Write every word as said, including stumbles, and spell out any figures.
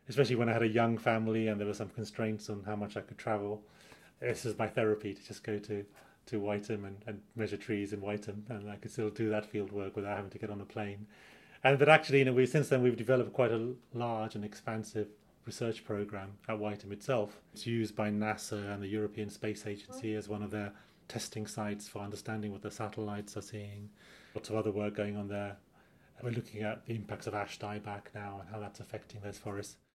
especially when I had a young family and there were some constraints on how much I could travel. This is my therapy to just go to to Whiteham and, and measure trees in Whiteham, and I could still do that field work without having to get on a plane. And but actually, you know, we since then we've developed quite a large and expansive research program at Whiteham itself. It's used by NASA and the European Space Agency as one of their testing sites for understanding what the satellites are seeing. Lots of other work going on there. We're looking at the impacts of ash dieback now and how that's affecting those forests.